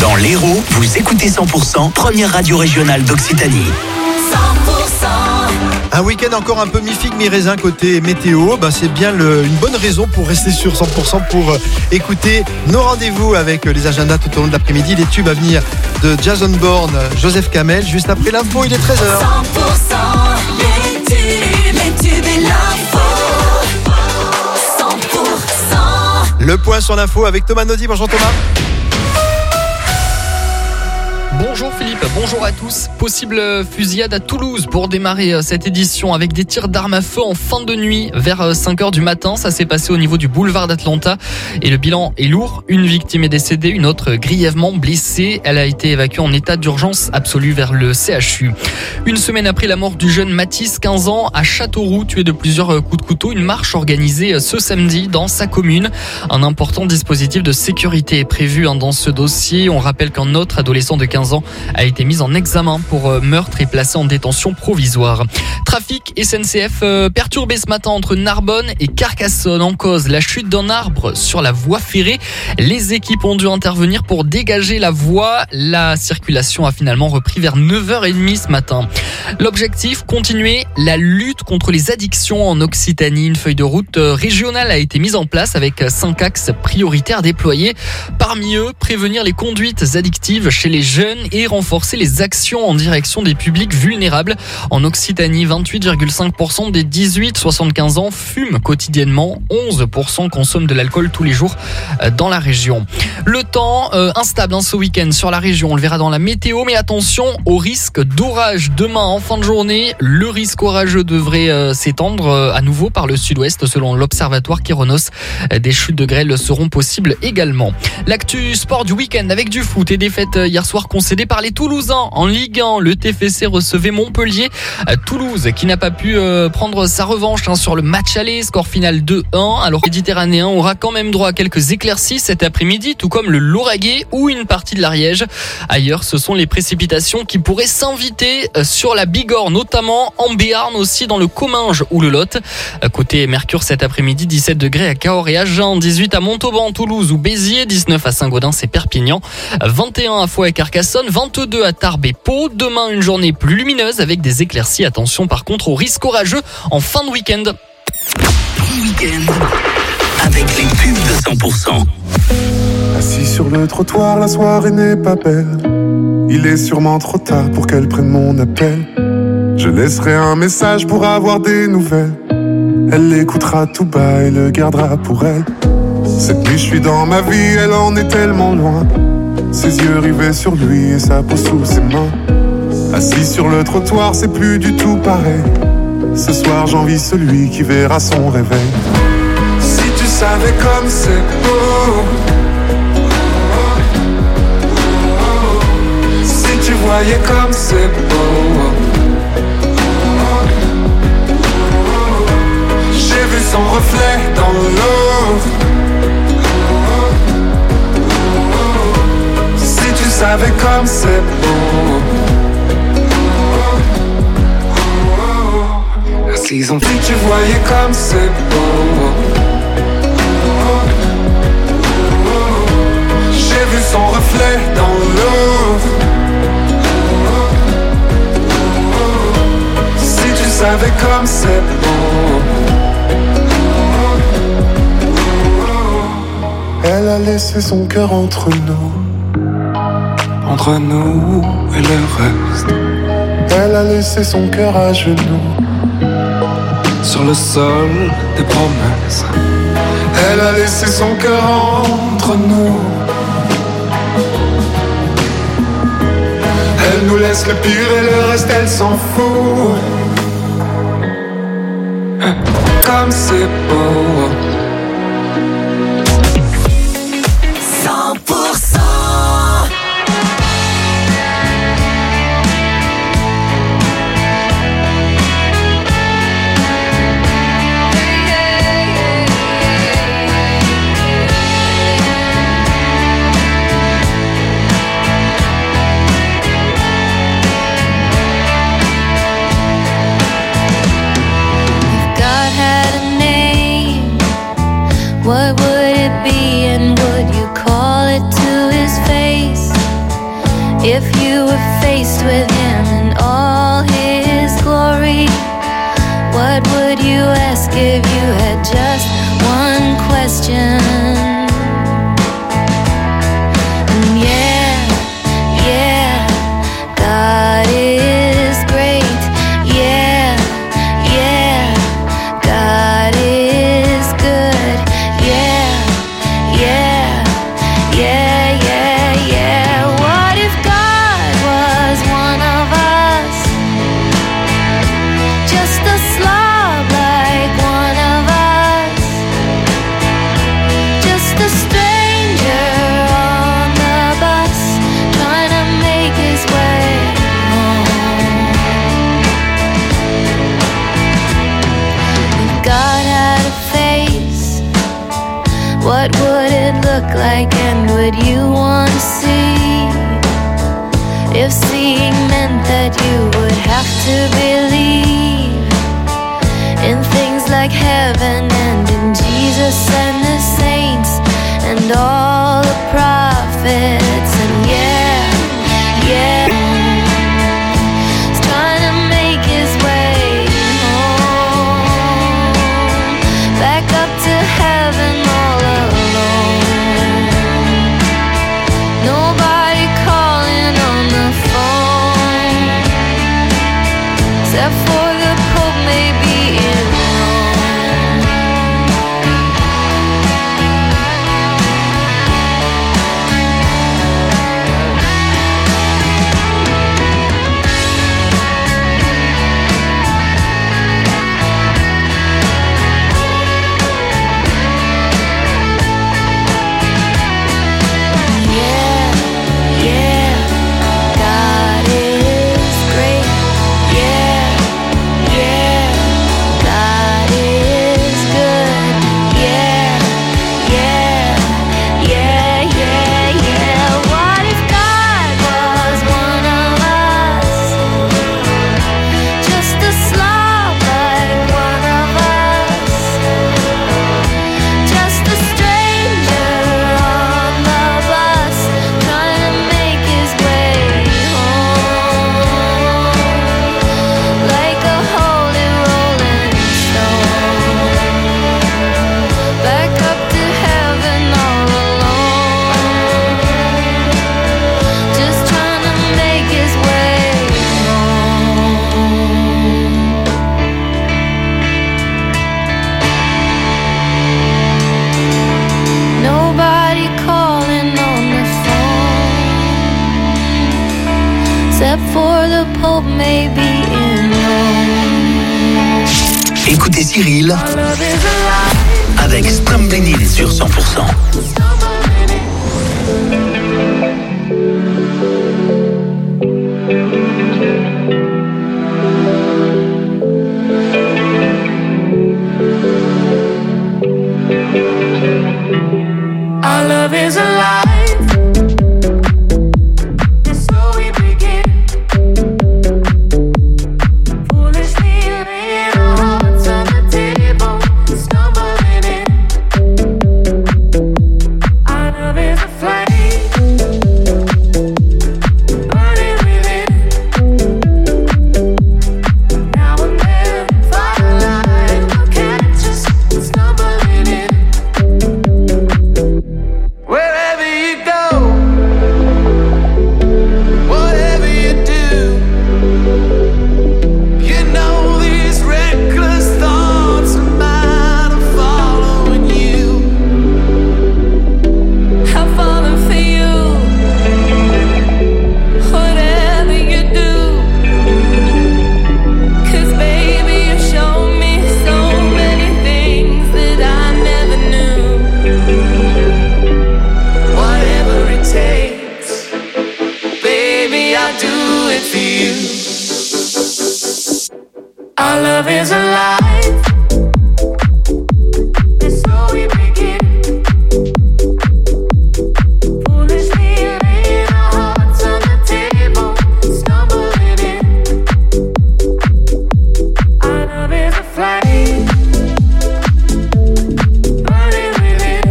Dans l'Hérault, vous écoutez 100%, première radio régionale d'Occitanie. 100%. Un week-end encore un peu mi-figue, mi-raisin côté météo. C'est bien une bonne raison pour rester sur 100% pour écouter nos rendez-vous avec les agendas tout au long de l'après-midi. Les tubes à venir de Jason Bourne, Joseph Kamel. Juste après l'info, il est 13h. 100%, les tubes et l'info. 100%. Le point sur l'info avec Thomas Naudy. Bonjour Thomas. Bonjour Philippe, bonjour à tous. Possible fusillade à Toulouse pour démarrer cette édition avec des tirs d'armes à feu en fin de nuit vers 5h du matin. Ça s'est passé au niveau du boulevard d'Atlanta et le bilan est lourd. Une victime est décédée, une autre grièvement blessée. Elle a été évacuée en état d'urgence absolue vers le CHU. Une semaine après la mort du jeune Mathis, 15 ans, à Châteauroux, tué de plusieurs coups de couteau, une marche organisée ce samedi dans sa commune. Un important dispositif de sécurité est prévu dans ce dossier. On rappelle qu'un autre adolescent de 15 ans a été mis en examen pour meurtre et placé en détention provisoire. Trafic SNCF perturbé ce matin entre Narbonne et Carcassonne. En cause, la chute d'un arbre sur la voie ferrée. Les équipes ont dû intervenir pour dégager la voie. La circulation a finalement repris vers 9h30 ce matin. L'objectif, continuer la lutte contre les addictions en Occitanie. Une feuille de route régionale a été mise en place avec 5 axes prioritaires déployés. Parmi eux, prévenir les conduites addictives chez les jeunes et renforcer les actions en direction des publics vulnérables. En Occitanie, 28,5% des 18-75 ans fument quotidiennement. 11% consomment de l'alcool tous les jours dans la région. Le temps instable ce week-end sur la région. On le verra dans la météo, mais attention au risque d'orage demain en fin de journée. Le risque orageux devrait s'étendre à nouveau par le sud-ouest selon l'observatoire Kéronos. Des chutes de grêle seront possibles également. L'actu sport du week-end avec du foot et défaite hier soir concédée par les Toulousains en Ligue 1. Le TFC recevait Montpellier. Toulouse qui n'a pas pu prendre sa revanche sur le match aller. Score final 2-1. Alors Méditerranéen aura quand même droit à quelques éclaircies cet après-midi, tout comme le Lauragais ou une partie de l'Ariège. Ailleurs, ce sont les précipitations qui pourraient s'inviter sur la Bigorre, notamment en Béarn, aussi dans le Comminges ou le Lot. Côté Mercure cet après-midi, 17 degrés à Cahors et Agen, 18 à Montauban, Toulouse ou Béziers, 19 à Saint-Gaudens et Perpignan, 21 à Foix et Carcassonne, 22 à Tarbes et Pau. Demain, une journée plus lumineuse avec des éclaircies. Attention par contre au risque orageux en fin de week-end. Week-end avec les pubs de 100%. Assis sur le trottoir, la soirée n'est pas belle. Il est sûrement trop tard pour qu'elle prenne mon appel. Je laisserai un message pour avoir des nouvelles. Elle l'écoutera tout bas et le gardera pour elle. Cette nuit je suis dans ma vie, elle en est tellement loin. Ses yeux rivés sur lui et sa peau sous ses mains. Assis sur le trottoir, c'est plus du tout pareil. Ce soir j'envie celui qui verra son réveil. Si tu savais comme c'est beau, si tu voyais comme c'est beau. J'ai vu son reflet dans l'eau. Si tu savais comme c'est beau. Si tu voyais comme c'est beau. J'ai vu son reflet dans l'eau. Si tu savais comme c'est beau. Elle a laissé son cœur entre nous et le reste. Elle a laissé son cœur à genoux sur le sol des promesses. Elle a laissé son cœur entre nous. Elle nous laisse le pire et le reste elle s'en fout. Comme c'est beau. 100%. God had a name face with him in all his glory. What would you ask if you had just one question? And yeah, God is great. Yeah, God is good. Yeah. What if God was one of us? Just a slob like one of us. Just a stranger on the bus, trying to make his way home. If God had a face, what would it look like, and would you want to see? If seeing meant that you would have to believe in things like heaven and in Jesus and the saints and all the prophets. And yeah, he's trying to make his way home, back up to heaven all alone. Nobody calling on the phone, except for the Pope maybe in Rome. Yeah, God is great. Yeah, God is good. Yeah. What if God was one of us? Just a slob like one of us. Just a stranger on the bus, trying to make his way home, like a holy rolling stone, back up to heaven all alone, just trying to make his way home. Nobody calling on the phone, except for the Pope maybe in Rome. Écoutez Cyril avec Stumbling In sur 100%. Our love is alive. And so we begin. Foolishly laying our hearts on the table, stumbling in. Our love is a flame, burning within. Now and then, firelight will catch us stumbling in. Wherever you go, whatever you do, you know these reckless thoughts of mine are following you. I'm falling for you, whatever you do. 'Cause baby, you show me so many things that I never knew. Whatever it takes, baby, I'll do it for you. Our love is alive. And so we begin. Foolishly laying our hearts on the table, stumbling in. Our love is a flame, burning within.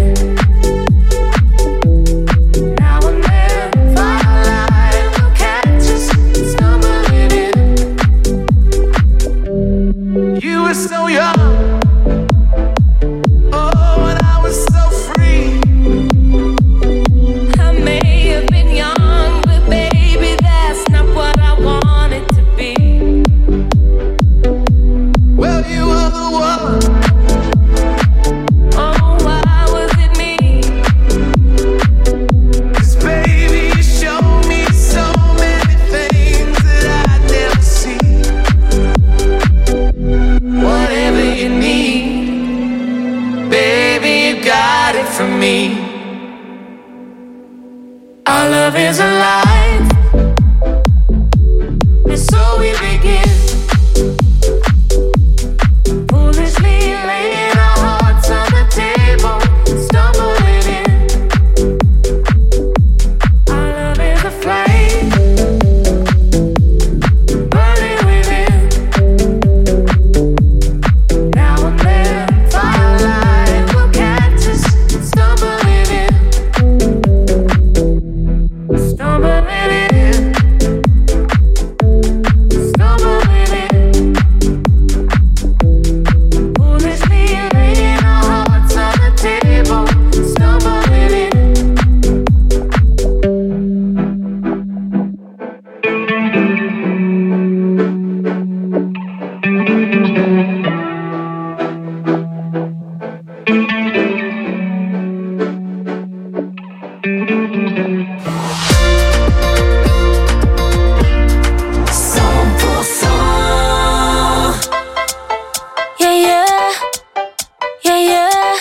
Now and then, firelight will catch us stumbling in. Our love is alive, and so we begin. Foolishly laying our hearts on the table, stumbling in. Our love is a flame, burning within. Now and then, firelight will catch us, stumbling in. Stumbling in. Stumbling in. Foolishly laying our hearts on the table, stumbling in. Yeah, yeah, yeah, yeah.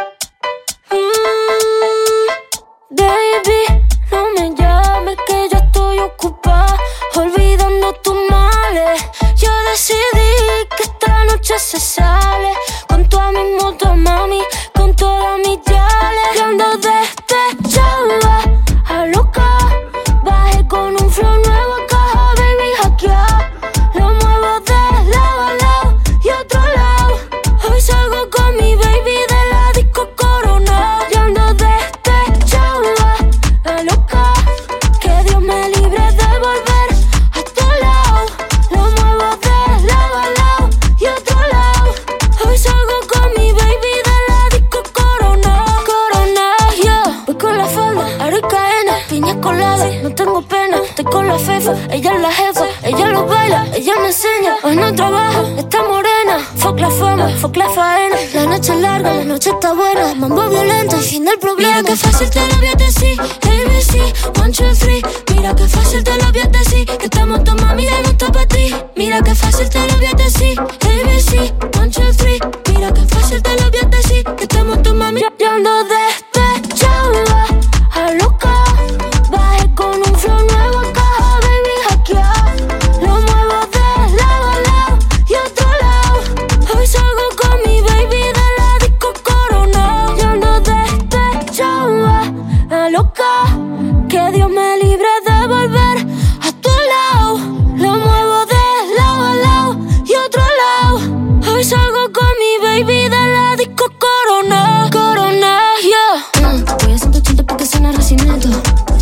Baby, no me llames que yo estoy ocupada, olvidando tus males. Yo decidí que esta noche se sale con toda mi moto, mami, con todas mis yales. Yo ando despechada, a loca, bajé con un flow nuevo a caja, baby, hackeada. Lo muevo de lado a lado y otro lado. Hoy salgo con mi baby de la disco Corona. Yo ando despechada, la loca, que Dios me libre de volver a tu lado. Lo muevo de lado a lado y otro lado. Hoy salgo con mi baby de la disco Corona. Corona, yeah. Voy con la falda, aro y cadena, piña colada, no tengo pena. Estoy con la fefa, ella es la jefa, ella lo baila, ella me enseña. Hoy no trabaja, está morena. Fuck la fama, fuck la faena. La noche es larga, la noche está buena. Mambo violento, el fin del problema. Mira que fácil te lo voy a decir, ABC, 1, 2, 3. Mira que fácil te lo voy a decir, que estamos tu mami ya no está pa' ti. Mira que fácil te lo voy a decir, ABC, 1, 2, 3. Mira que fácil te lo voy a decir, que estamos tu mami. Yo ando despechada, a loca, bajé con un flow nuevo a caja, baby, hackeada. Lo muevo de lado a lado y otro lado. Hoy salgo con mi baby de la disco Corona. Yo ando despechada, la loca, que Dios me libre de volver a tu lado. Lo muevo de lado a lado y otro lado. Hoy salgo con mi baby de la disco Corona. Corona, yeah. Voy a 180 porque suena recinito.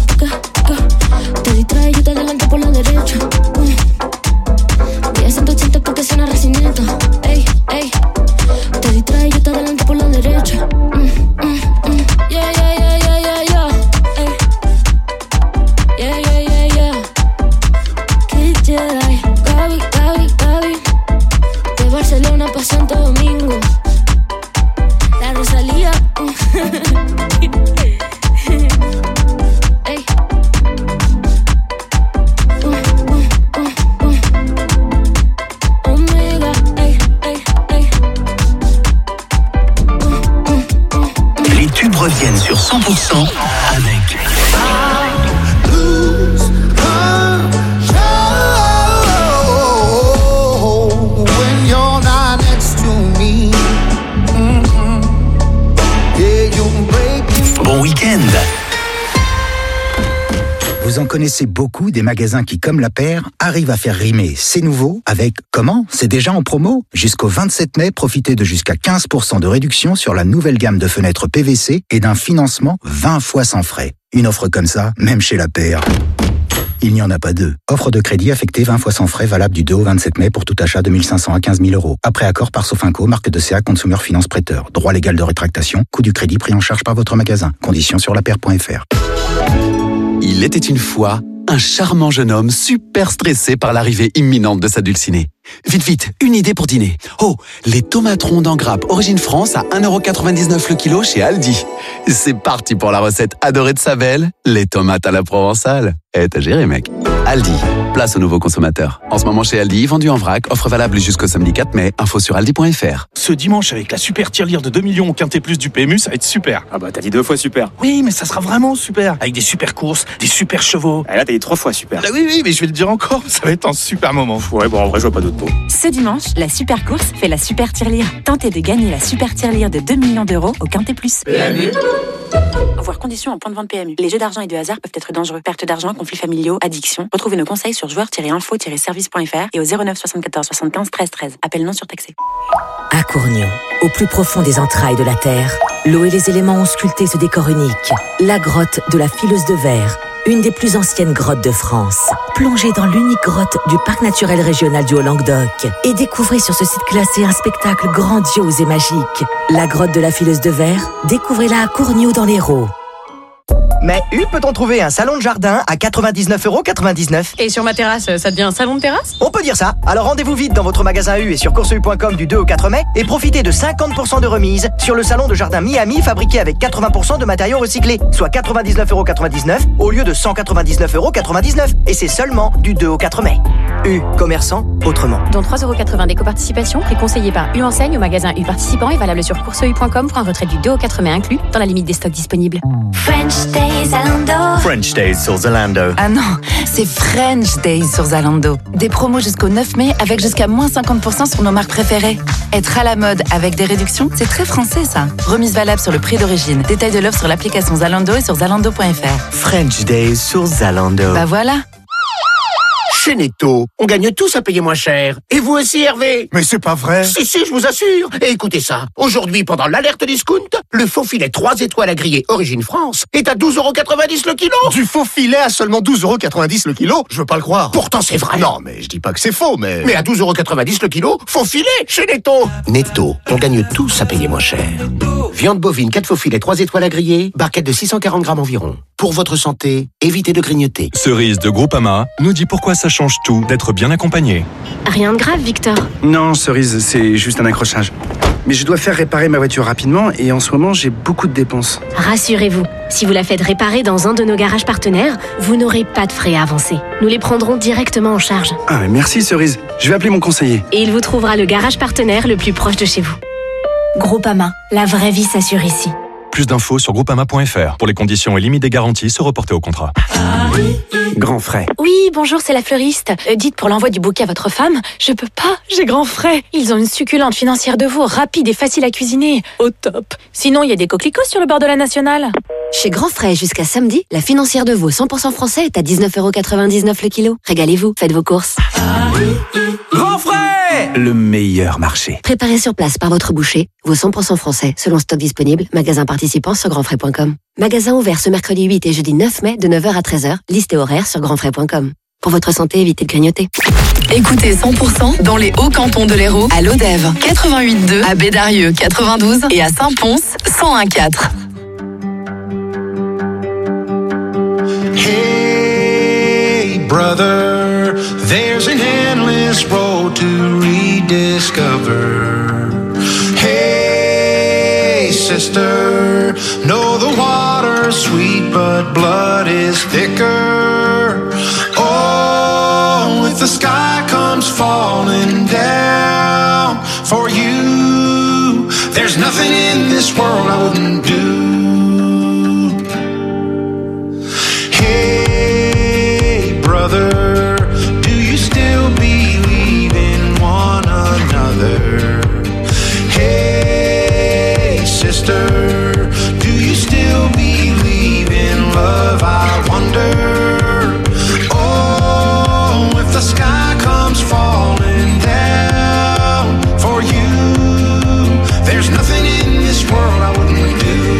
Te distrae, yo te adelanto por la derecha. Voy a 180 porque suena recinito. Ey, ey. Te distrae, yo te adelanto por la derecha. Yeah, yeah, yeah, yeah, yeah, yeah. Ey. Yeah, yeah, yeah, yeah. Kid Jedi, Gaby, Gaby, Gaby. De Barcelona pa' Santo Domingo. La Rosalía. Ey. Omega, ey, ey, ey. Les tubes reviennent sur 100% avec Lose control when you're not next to me. Yeah, you break me. Bon Week-end. Vous en connaissez beaucoup des magasins qui, comme la paire, arrivent à faire rimer c'est nouveau avec comment? C'est déjà en promo? Jusqu'au 27 mai, profitez de jusqu'à 15% de réduction sur la nouvelle gamme de fenêtres PVC et d'un financement 20 fois sans frais. Une offre comme ça, même chez la paire, il n'y en a pas deux. Offre de crédit affectée 20 fois sans frais, valable du 2 au 27 mai pour tout achat de 1 500 à 15 000 euros. Après accord par Sofinco, marque de CA Consumer Finance Prêteur. Droit légal de rétractation, coût du crédit pris en charge par votre magasin. Conditions sur lapaire.fr. Il était une fois un charmant jeune homme super stressé par l'arrivée imminente de sa dulcinée. Vite, une idée pour dîner. Oh, les tomates rondes en grappe Origine France à 1,99€ le kilo chez Aldi. C'est parti pour la recette adorée de Sabelle, les tomates à la provençale. T'as géré, mec. Aldi, place aux nouveaux consommateurs. En ce moment chez Aldi, vendu en vrac, offre valable jusqu'au samedi 4 mai. Info sur aldi.fr. Ce dimanche, avec la super tirelire de 2 millions au quintet plus du PMU, ça va être super. Ah bah t'as dit 2 fois super. Oui, mais ça sera vraiment super. Avec des super courses, des super chevaux. Ah là t'as dit 3 fois super. Ah oui, mais je vais le dire encore, ça va être un super moment. Ouais, bon en vrai je vois pas d'autres mots. Ce dimanche, la super course fait la super tirelire. Tentez de gagner la super tirelire de 2 millions d'euros au quintet plus. PMU. Voir conditions en point de vente PMU. Les jeux d'argent et de hasard peuvent être dangereux. Perte d'argent, conflits familiaux, addiction. Retrouvez nos conseils sur joueurs-info-service.fr et au 09 74 75 13 13. Appel non surtaxé. À Cournion, au plus profond des entrailles de la Terre, l'eau et les éléments ont sculpté ce décor unique. La grotte de la Fileuse de Verre, une des plus anciennes grottes de France. Plongez dans l'unique grotte du Parc naturel régional du Haut-Languedoc et découvrez sur ce site classé un spectacle grandiose et magique. La grotte de la Fileuse de Verre, découvrez-la à Cournion dans l'Hérault. Mais où peut-on trouver un salon de jardin à 99,99 €? Et sur ma terrasse, ça devient un salon de terrasse? On peut dire ça. Alors rendez-vous vite dans votre magasin U et sur courseu.com du 2 au 4 mai et profitez de 50% de remise sur le salon de jardin Miami fabriqué avec 80% de matériaux recyclés, soit 99,99 € au lieu de 199,99 €. Et c'est seulement du 2 au 4 mai. U, commerçant autrement. Dont 3,80 € d'éco-participation, préconseillé par U Enseigne au magasin U participant et valable sur courseu.com pour un retrait du 2 au 4 mai inclus, dans la limite des stocks disponibles. French Days Zalando. French Days sur Zalando. Ah non, c'est French Days sur Zalando. Des promos jusqu'au 9 mai avec jusqu'à moins 50% sur nos marques préférées. Être à la mode avec des réductions, c'est très français ça. Remise valable sur le prix d'origine. Détail de l'offre sur l'application Zalando et sur zalando.fr. French Days sur Zalando. Bah voilà. Chez Netto, on gagne tous à payer moins cher. Et vous aussi, Hervé? Mais c'est pas vrai. Si, je vous assure. Et écoutez ça. Aujourd'hui, pendant l'alerte discount, le faux filet 3 étoiles à griller Origine France est à 12,90 € le kilo. Du faux filet à seulement 12,90 € le kilo? Je veux pas le croire. Pourtant, c'est vrai. Non, mais je dis pas que c'est faux, mais... Mais à 12,90 € le kilo, faux filet chez Netto. Netto, on gagne tous à payer moins cher. Viande bovine, 4 faux filets, 3 étoiles à griller, barquette de 640 grammes environ. Pour votre santé, évitez de grignoter. Cerise de Groupama nous dit pourquoi ça change tout d'être bien accompagné. Rien de grave, Victor. Non, Cerise, c'est juste un accrochage. Mais je dois faire réparer ma voiture rapidement et en ce moment, j'ai beaucoup de dépenses. Rassurez-vous, si vous la faites réparer dans un de nos garages partenaires, vous n'aurez pas de frais à avancer. Nous les prendrons directement en charge. Ah, mais merci Cerise. Je vais appeler mon conseiller. Et il vous trouvera le garage partenaire le plus proche de chez vous. Groupama, la vraie vie s'assure ici. Plus d'infos sur groupama.fr. Pour les conditions et limites des garanties, se reporter au contrat. Grand frais. Oui, bonjour, c'est la fleuriste. Dites pour l'envoi du bouquet à votre femme, je peux pas, j'ai grand frais. Ils ont une succulente financière de veau, rapide et facile à cuisiner. Au top. Sinon, il y a des coquelicots sur le bord de la Nationale. Chez Grand Frais, jusqu'à samedi, la financière de veau 100% français est à 19,99 € le kilo. Régalez-vous, faites vos courses. Grand Frais, le meilleur marché. Préparé sur place par votre boucher, veau 100% français, selon stock disponible, magasin participant sur grandfrais.com. Magasin ouvert ce mercredi 8 et jeudi 9 mai de 9h à 13h, liste et horaire sur grandfrais.com. Pour votre santé, évitez de grignoter. Écoutez 100% dans les hauts cantons de l'Hérault, à Lodève 88.2, à Bédarieux 92 et à Saint-Pons 101.4. Hey, brother, there's an endless road to rediscover. Hey, sister, know the water's sweet, but blood is thicker. Oh, if the sky comes falling down for you, there's nothing in this world I wouldn't do. Brother, do you still believe in one another? Hey, sister, do you still believe in love? I wonder. Oh, if the sky comes falling down for you, there's nothing in this world I wouldn't do.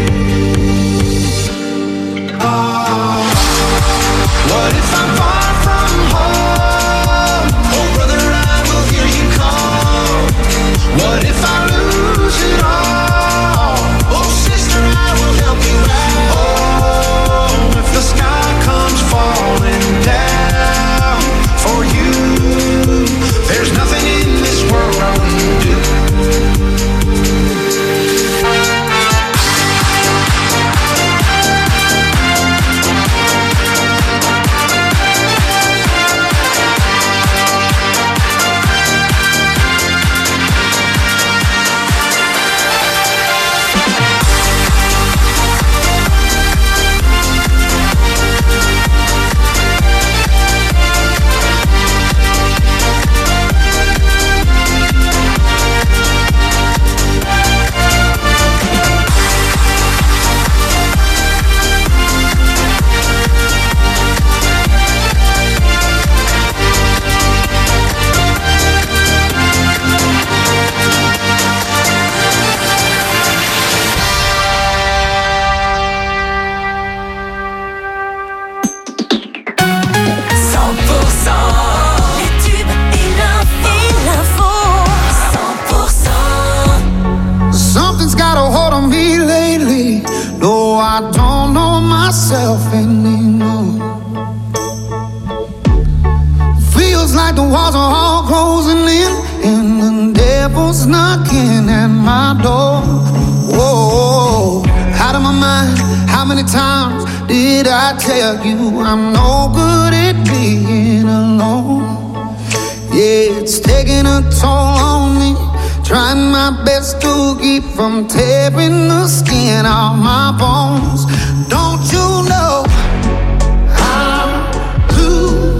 myself anymore. Feels like the walls are all closing in, and the devil's knocking at my door. Whoa, out of my mind. How many times did I tell you I'm no good at being alone? Yeah, it's taking a toll on me, trying my best to keep from tearing the skin off my bones. Don't you know I lose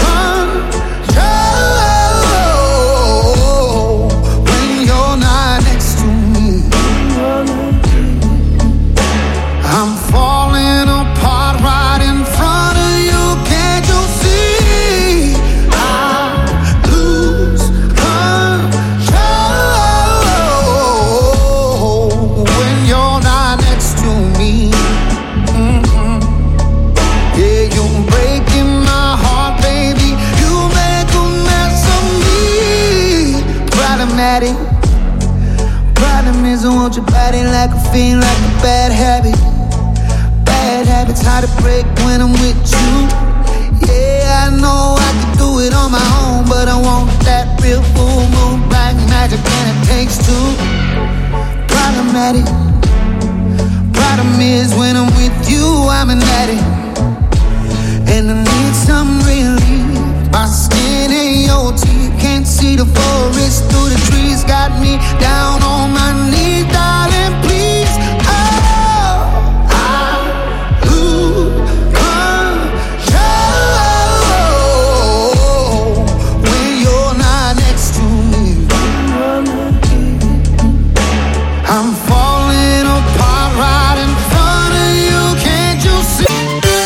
control when you're not next to me? I'm falling apart right in front of you. Can't you see? I lose control when you're not next to me. Yeah, you're breaking my heart, baby. You make a mess of me. Problematic. Problem is I want your body like a fiend, like a bad habit. Bad habits hard to break when I'm with you. Yeah, I know I can do it on my own, but I want that real full moon black magic, and it takes two. Problematic. Problem is when I'm with you, I'm an addict, and I need some relief. My skin and your teeth, can't see the forest through the trees. Got me down on my knees, darling, please. I'm falling apart right in front of you. Can't you see?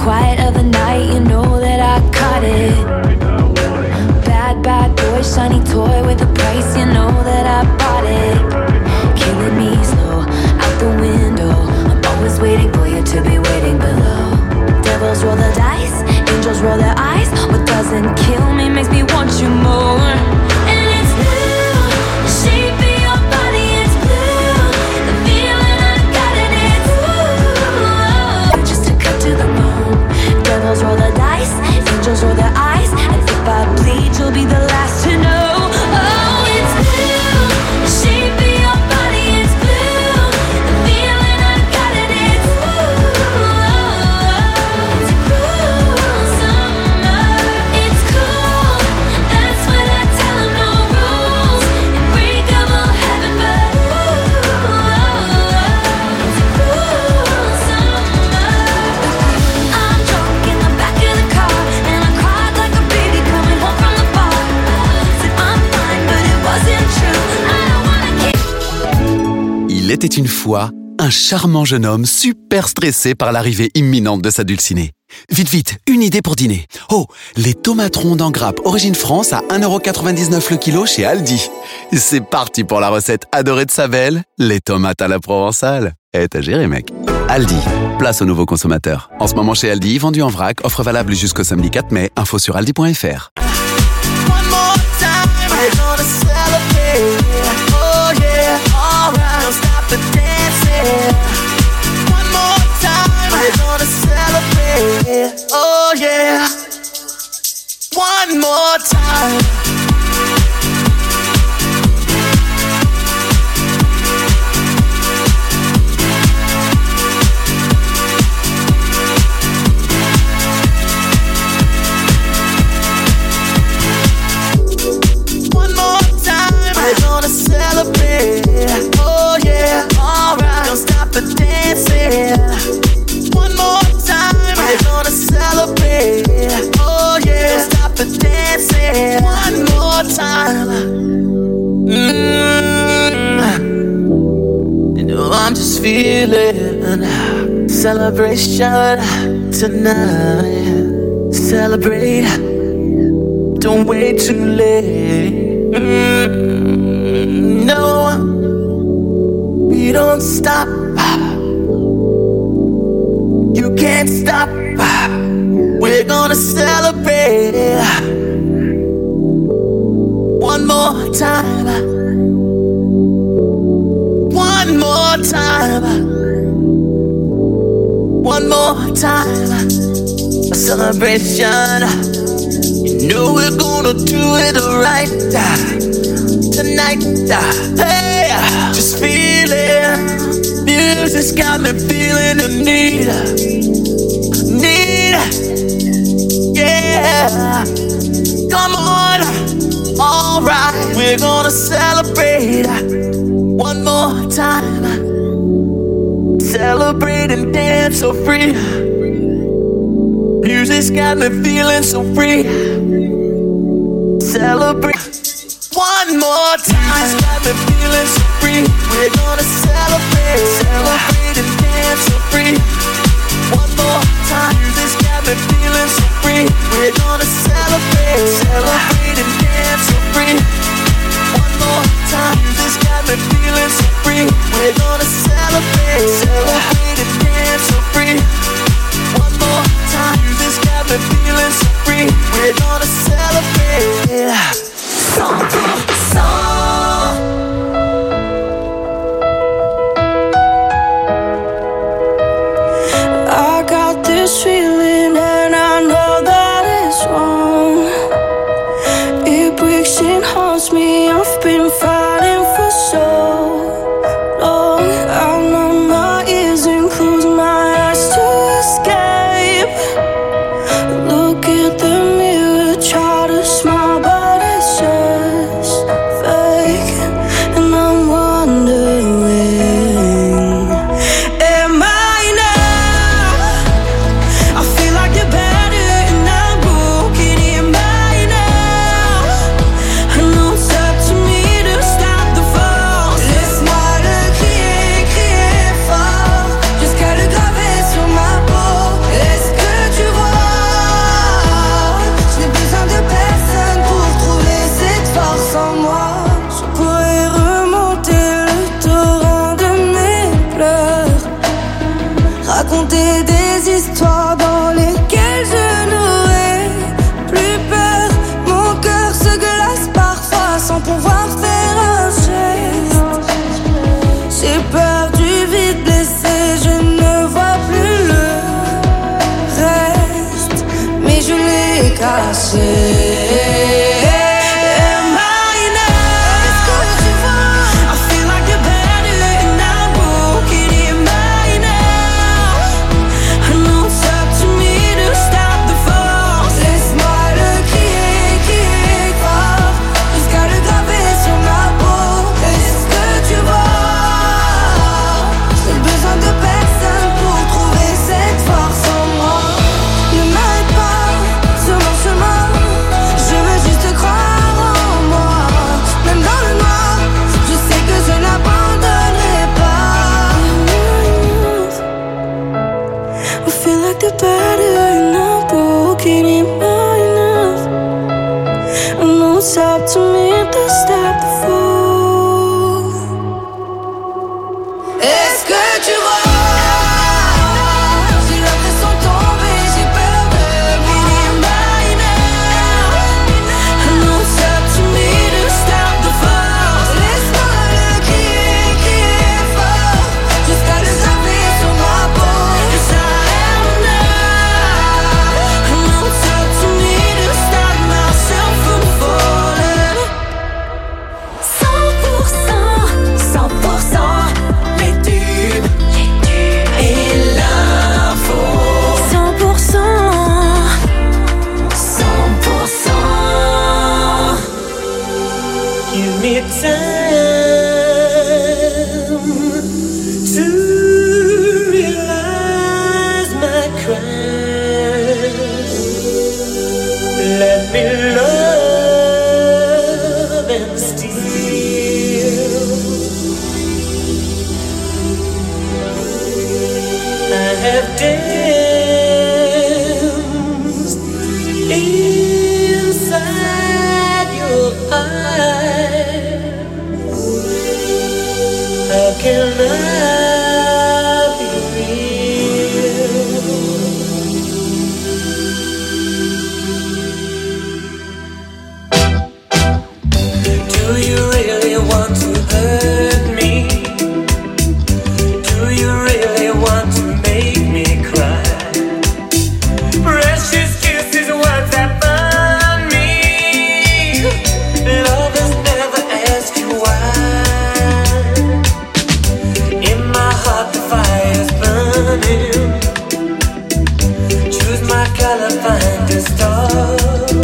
quiet of the night, you know that I caught it. Bad, bad boy, shiny toy with a price, you know that I bought it. Killing me slow, out the window. I'm always waiting for you to be waiting below. Devils roll the dice, angels roll their eyes. What doesn't kill me makes me want you more. And it's blue, the shape of your body, it's blue. The feeling I got it, it's blue. Just to cut to the bone. Devils roll the dice, angels roll their eyes. And if I bleed, you'll be the last to know. Oh, it's blue, the shape of your body, it's blue. The feeling I got it, it's blue. It's cruel summer, it's cool. That's when I tell them no rules. Unbreakable heaven, but it's cruel summer. I'm drunk in the back of the car, and I cried like a baby coming home from the bar. Said I'm fine, but it wasn't true. I don't wanna keep. Il était une fois un charmant jeune homme super stressé par l'arrivée imminente de sa dulcinée. Vite, vite, une idée pour dîner. Oh, les tomates rondes en grappe Origine France à 1,99€ le kilo chez Aldi. C'est parti pour la recette adorée de sa belle, les tomates à la provençale. T'as géré, mec. Aldi, place aux nouveaux consommateurs. En ce moment chez Aldi, vendu en vrac, offre valable jusqu'au samedi 4 mai. Info sur aldi.fr. One more time, we're gonna celebrate. Oh yeah, alright, don't stop the dancing. One more time, we're gonna celebrate. Oh yeah, one more time. One more time, we're gonna celebrate. Oh yeah, alright, don't stop the dancing. One more time, we're gonna celebrate. Oh yeah, don't stop the dancing. One more time. You know I'm just feeling celebration tonight. Celebrate. Don't wait too late. No, we don't stop. You can't stop. We're gonna celebrate. One more time. One more time. One more time. A celebration. You know we're gonna do it right tonight. Hey, just feeling. Music's got me feeling the need. Yeah. Come on. Alright, we're gonna celebrate one more time. Celebrate and dance so free. Music's got me feeling so free. Celebrate one more time. Music's got me feeling so free. We're gonna celebrate. Celebrate and dance so free. One more time. Music's got me feeling so free. We're gonna celebrate. Celebrate and dance so free. One more time. Music's got me feeling so free. We're gonna celebrate. Celebrate and dance so free. One more time. Music's got me feeling so free. We're gonna celebrate. 100%. raconter des histoires dans lesquelles je n'aurai plus peur. Mon cœur se glace parfois sans pouvoir faire un geste. J'ai peur du vide blessé, je ne vois plus le reste, mais je l'ai caché. It's up to me to stop the fall. Est-ce que tu vois? J'ai l'impression de tomber, j'ai peur de mourir. I know it's up to me to stop the fall. Laisse-moi le crier fort, jusqu'à le graver sur ma peau. Yes, I am now. I know it's up to me to stop myself from falling. 100% les tubes et l'info. 100%. Give me time to realize my crime. Let me love and steal. I have danced inside your eyes. How can I be real? Do you really want to hurt me? Do you really want to make me cry? Precious kisses, words that burn me. Lovers never ask you why. In my heart the fire's burning. Choose my color, find a star.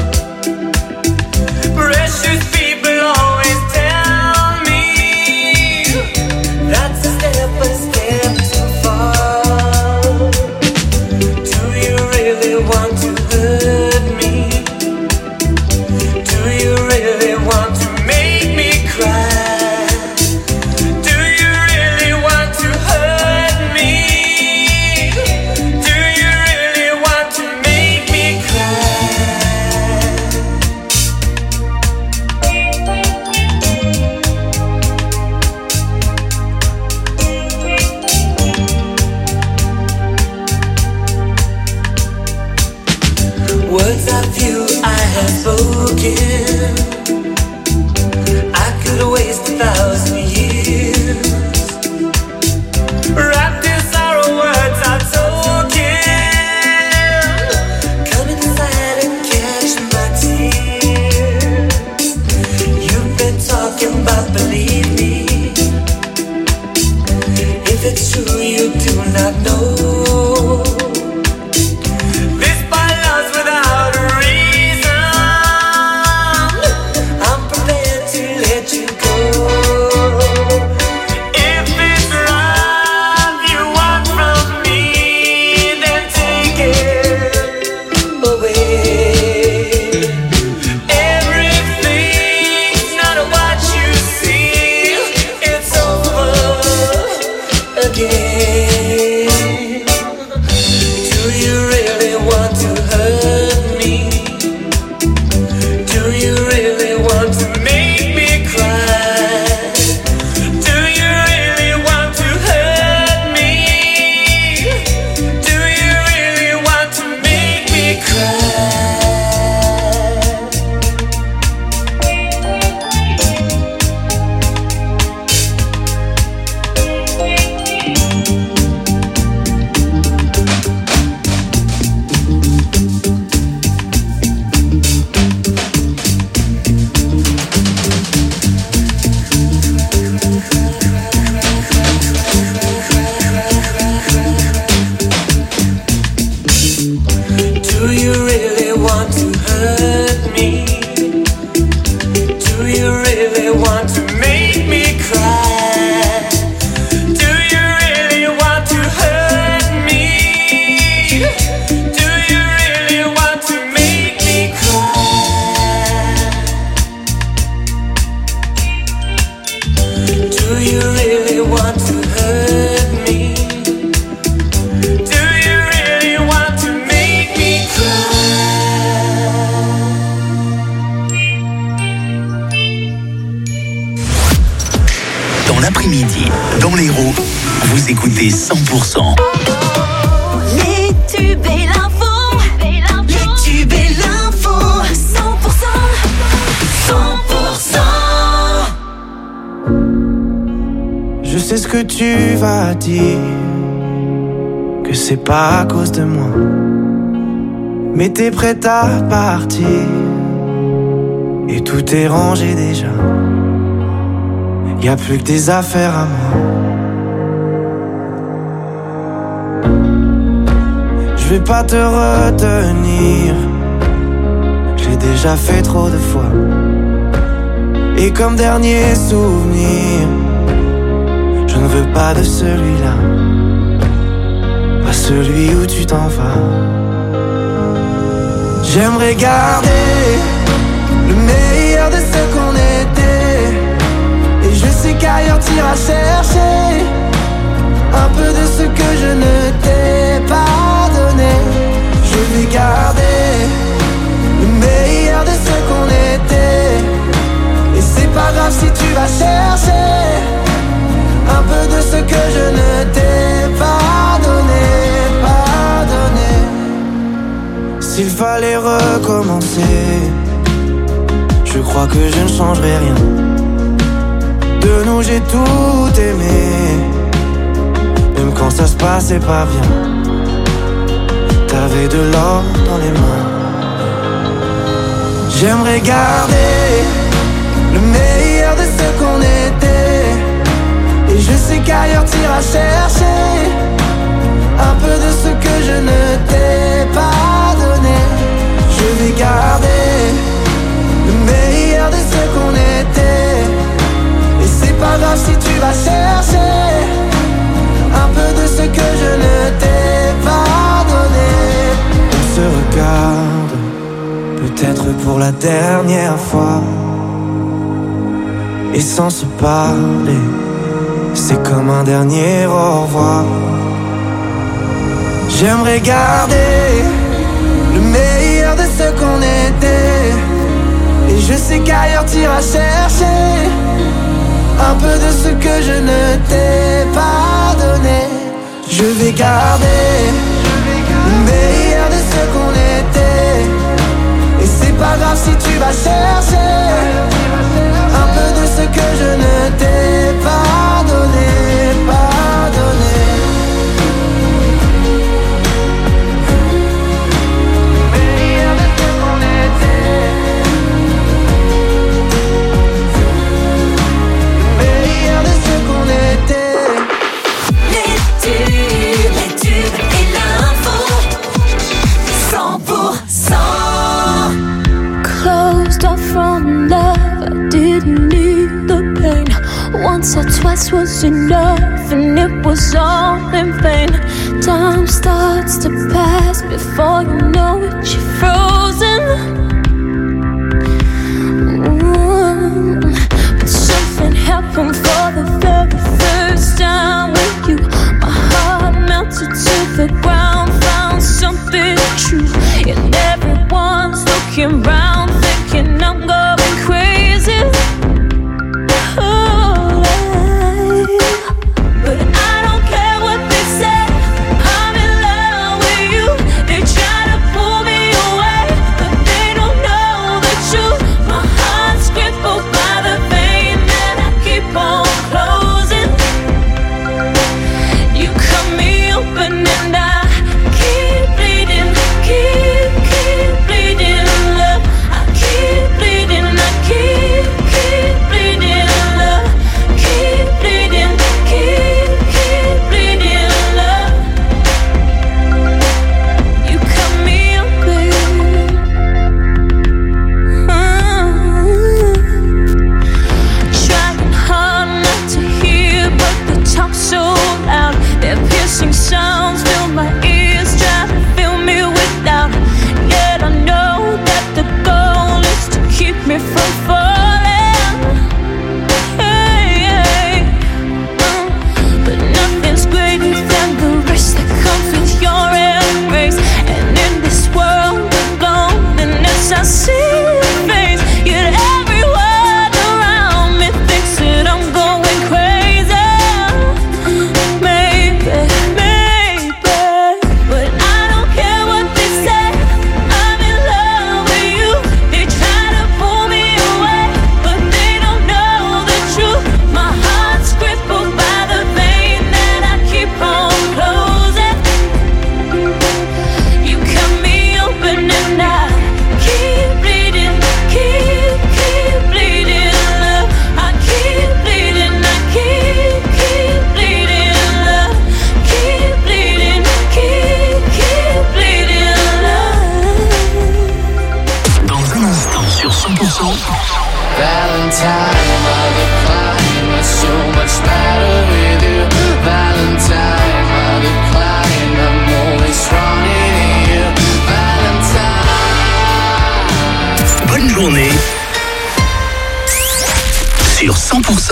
Precious people always tell me that's a step too far. Do you really want to hurt me? Do you really want to make me cry? Do you really want to hurt me? Do you really want to make me cry? Words of you I have spoken. I could waste 1,000 years. Wrapped in sorrow, words are token. Come inside and catch my tears. You've been talking about, believe me. If it's true, you do not know. This by love's without a reason. I'm prepared to let you go. If it's love you want from me, then take it away. Everything's not what you see. It's over again. Do you really want to hurt me? Do you really want to make me cry? Dans l'après-midi, dans l'Hérault, vous écoutez 100%. Les tubes et l'info. Les tubes et l'info. 100%. 100%. Je sais ce que tu vas dire, que c'est pas à cause de moi, mais t'es prête à partir et tout est rangé déjà. Y'a plus que des affaires à moi. Je vais pas te retenir, j'ai déjà fait trop de fois. Et comme dernier souvenir, je ne veux pas de celui-là, pas celui où tu t'en vas. J'aimerais garder le meilleur de ce qu'on était, et je sais qu'ailleurs t'iras chercher un peu de ce que je ne t'ai pas donné. Je vais garder le meilleur de ce qu'on était, et c'est pas grave si tu vas chercher un peu de ce que je ne t'ai pas donné, pas donné. S'il fallait recommencer, je crois que je ne changerai rien. De nous j'ai tout aimé, même quand ça se passait pas bien. T'avais de l'or dans les mains. J'aimerais garder le meilleur de ce qu'on était, et je sais qu'ailleurs t'iras chercher un peu de ce que je ne t'ai pas donné. Je vais garder le meilleur de ce qu'on était, et c'est pas grave si tu vas chercher un peu de ce que je ne t'ai pas donné. On se regarde, peut-être pour la dernière fois, et sans se parler, c'est comme un dernier au revoir. J'aimerais garder le meilleur de ce qu'on était, et je sais qu'ailleurs t'iras chercher un peu de ce que je ne t'ai pas donné. Je vais garder le meilleur de ce qu'on était, et c'est pas grave si tu vas chercher un peu de ce que je ne t'ai pas donné, pas donné. Le meilleur de ce qu'on était, le meilleur de ce qu'on était. Les tubes et l'info. 100%. Closed off from love, I didn't need the pain. Once or twice was enough, and it was all in vain. Time starts to pass before you know it, you're frozen. But something happened for the very first time with you. My heart melted to the ground, found something true, and everyone's looking round, thinking I'm going crazy. But I don't care what they say, I'm in love with you. They try to pull me away, but they don't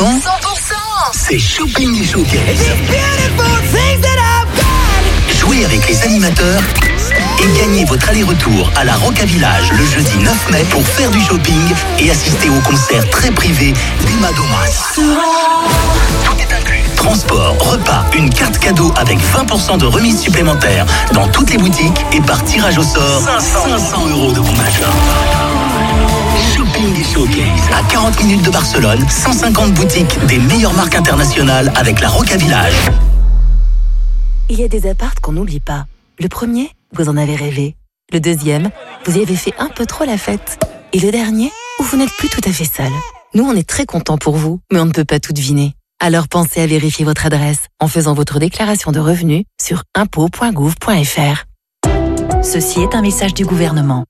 c'est Shopping et Showcase. Jouez avec les animateurs et gagnez votre aller-retour à la Roca Village le jeudi 9 mai pour faire du shopping et assister au concert très privé d'Emma Domas. Tout est inclus. Transport, repas, une carte cadeau avec 20% de remise supplémentaire dans toutes les boutiques et par tirage au sort 500 € de bon d'achat. Shopping et Showcase à 40 minutes de Barcelone, 150 boutiques des meilleures marques internationales avec la Roca Village. Il y a des apparts qu'on n'oublie pas. Le premier, vous en avez rêvé. Le deuxième, vous y avez fait un peu trop la fête. Et le dernier, où vous n'êtes plus tout à fait seul. Nous, on est très contents pour vous, mais on ne peut pas tout deviner. Alors pensez à vérifier votre adresse en faisant votre déclaration de revenus sur impôts.gouv.fr. Ceci est un message du gouvernement.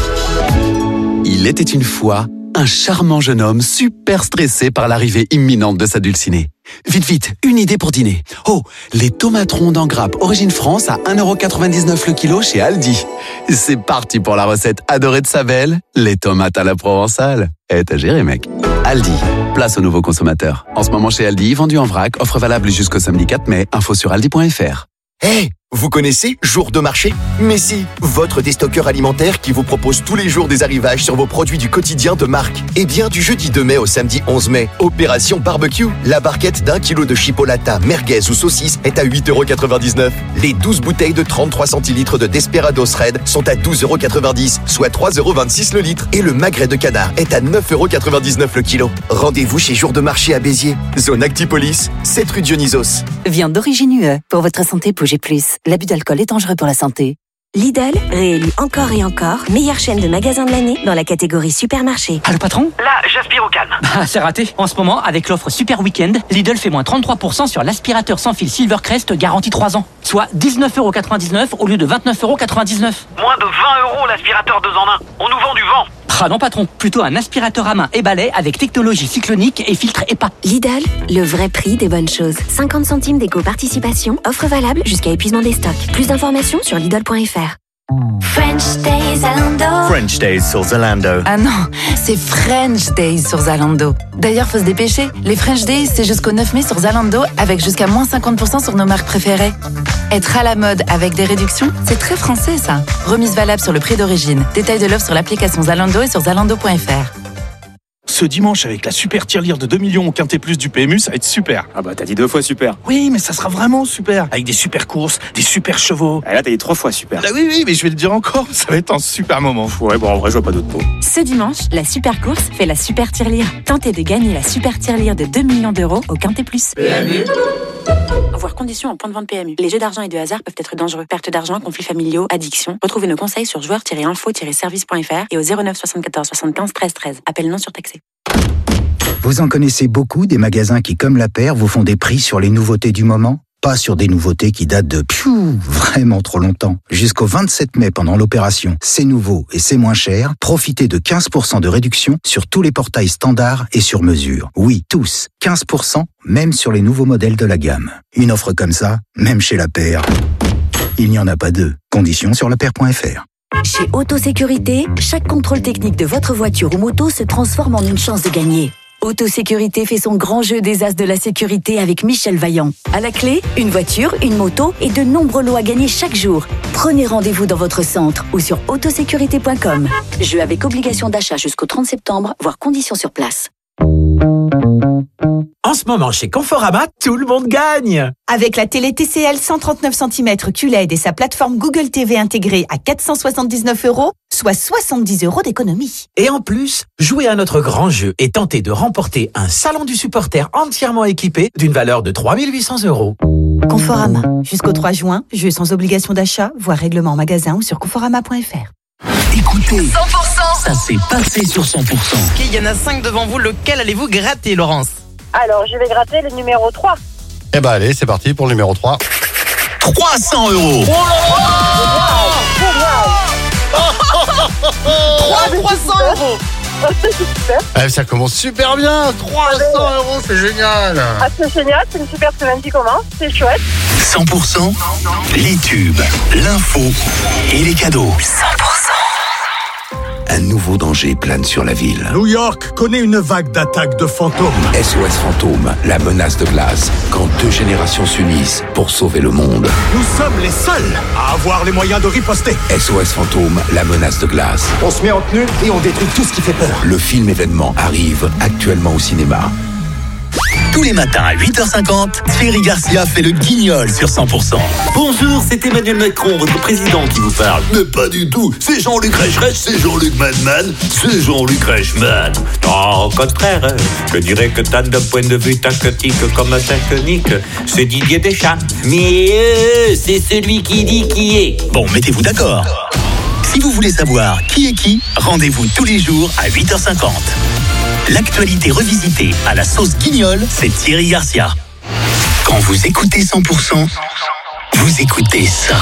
Il était une fois un charmant jeune homme super stressé par l'arrivée imminente de sa dulcinée. Vite, vite, une idée pour dîner. Oh, les tomates rondes en grappe Origine France à 1,99 € le kilo chez Aldi. C'est parti pour la recette adorée de sa belle, les tomates à la provençale. T'as géré, mec. Aldi, place aux nouveaux consommateurs. En ce moment chez Aldi, vendu en vrac, offre valable jusqu'au samedi 4 mai. Info sur aldi.fr. Hey, vous connaissez Jour de marché? Mais si, votre déstockeur alimentaire qui vous propose tous les jours des arrivages sur vos produits du quotidien de marque. Eh bien, du jeudi 2 mai au samedi 11 mai, Opération Barbecue. La barquette d'1 kilo de chipolata, merguez ou saucisse est à 8,99 €. Les 12 bouteilles de 33 centilitres de Desperados Red sont à 12,90 €, soit 3,26 € le litre. Et le magret de canard est à 9,99 € le kilo. Rendez-vous chez Jour de marché à Béziers, zone Actipolis, 7 rue Dionysos. Viande d'origine UE. Pour votre santé, bougez plus. L'abus d'alcool est dangereux pour la santé. Lidl, réélu encore et encore, meilleure chaîne de magasins de l'année dans la catégorie supermarché. Ah, le patron? Là, j'aspire au calme. Ah, c'est raté. En ce moment, avec l'offre Super Weekend, Lidl fait moins 33% sur l'aspirateur sans fil Silvercrest garantie 3 ans. Soit 19,99 € au lieu de 29,99 €. Moins de 20 € l'aspirateur 2 en 1. On nous vend du vent. Ah non, patron. Plutôt un aspirateur à main et balai avec technologie cyclonique et filtre EPA. Lidl, le vrai prix des bonnes choses. 50 centimes d'éco-participation, offre valable jusqu'à épuisement des stocks. Plus d'informations sur Lidl.fr. French Days Zalando. French Days sur Zalando. Ah non, c'est French Days sur Zalando. D'ailleurs, faut se dépêcher. Les French Days, c'est jusqu'au 9 mai sur Zalando avec jusqu'à moins 50% sur nos marques préférées. Être à la mode avec des réductions, c'est très français ça. Remise valable sur le prix d'origine. Détail de l'offre sur l'application Zalando et sur zalando.fr. Ce dimanche, avec la super tirelire de 2 millions au Quintet Plus du PMU, ça va être super. Ah bah t'as dit 2 fois super. Oui, mais ça sera vraiment super. Avec des super courses, des super chevaux. Ah là t'as dit 3 fois super. Ah oui, mais je vais le dire encore, ça va être un super moment. Ouais, bon en vrai je vois pas d'autre mot. Ce dimanche, la super course fait la super tirelire. Tentez de gagner la super tirelire de 2 millions d'euros au Quintet Plus. PMU. Voir conditions en point de vente PMU. Les jeux d'argent et de hasard peuvent être dangereux. Perte d'argent, conflits familiaux, addiction. Retrouvez nos conseils sur joueurs-info-service.fr et au 09 74 75 13 13. Appel non surtaxé. Vous en connaissez beaucoup des magasins qui, comme la paire, vous font des prix sur les nouveautés du moment? Pas sur des nouveautés qui datent de vraiment trop longtemps. Jusqu'au 27 mai pendant l'opération C'est nouveau et c'est moins cher, profitez de 15% de réduction sur tous les portails standards et sur mesure. Oui, tous. 15%, même sur les nouveaux modèles de la gamme. Une offre comme ça, même chez la paire, il n'y en a pas deux. Conditions sur lapaire.fr. Chez Autosécurité, chaque contrôle technique de votre voiture ou moto se transforme en une chance de gagner. Autosécurité fait son grand jeu des as de la sécurité avec Michel Vaillant. À la clé, une voiture, une moto et de nombreux lots à gagner chaque jour. Prenez rendez-vous dans votre centre ou sur autosécurité.com. Jeu avec obligation d'achat jusqu'au 30 septembre, voire conditions sur place. En ce moment, chez Conforama, tout le monde gagne! Avec la télé TCL 139 cm QLED et sa plateforme Google TV intégrée à 479 €, soit 70 € d'économie. Et en plus, jouez à notre grand jeu et tentez de remporter un salon du supporter entièrement équipé d'une valeur de 3 800 €. Conforama. Jusqu'au 3 juin, jeu sans obligation d'achat, voire règlement en magasin ou sur conforama.fr. Écoutez, 100%. ça s'est passé sur 100%. Ok, il y en a 5 devant vous. Lequel allez-vous gratter, Laurence? Alors, je vais gratter le numéro 3. Eh ben allez, c'est parti pour le numéro 3. 300 €. Oh là là 300 €. Eh, ça commence super bien. 300 €, c'est génial. Ah, c'est génial, c'est une super semaine qui commence, c'est chouette. 100%, les tubes, l'info et les cadeaux. 100%. un nouveau danger plane sur la ville. New York connaît une vague d'attaques de fantômes. SOS Fantôme, la menace de glace, quand 2 générations s'unissent pour sauver le monde. Nous sommes les seuls à avoir les moyens de riposter. SOS Fantôme, la menace de glace. On se met en tenue et on détruit tout ce qui fait peur. Le film événement arrive actuellement au cinéma. Tous les matins à 8h50, Thierry Garcia fait le guignol sur 100%. Bonjour, c'est Emmanuel Macron, votre président qui vous parle. Mais pas du tout, c'est Jean-Luc Reichmann, c'est Jean-Luc Madman, c'est Jean-Luc Reichmann. Non, au contraire, je dirais que tant d'un point de vue tactique comme technique, c'est Didier Deschamps. Mais c'est celui qui dit qui est. Bon, mettez-vous d'accord. Si vous voulez savoir qui est qui, rendez-vous tous les jours à 8h50. L'actualité revisitée à la sauce guignol, c'est Thierry Garcia. Quand vous écoutez 100%, vous écoutez ça.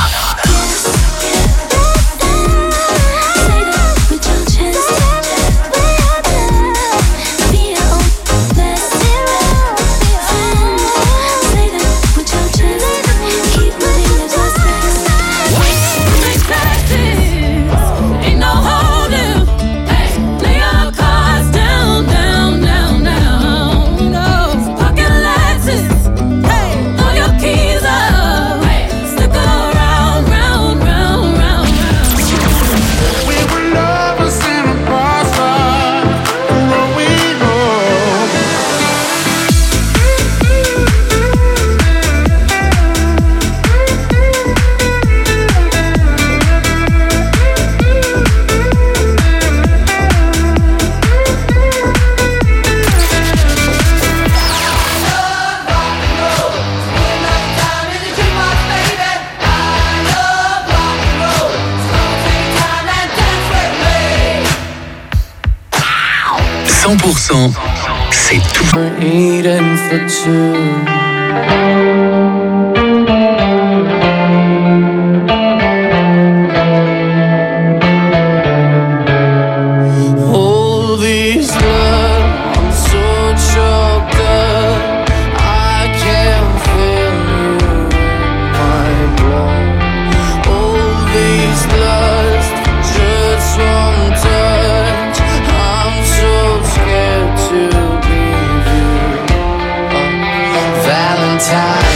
C'est tout. Valentine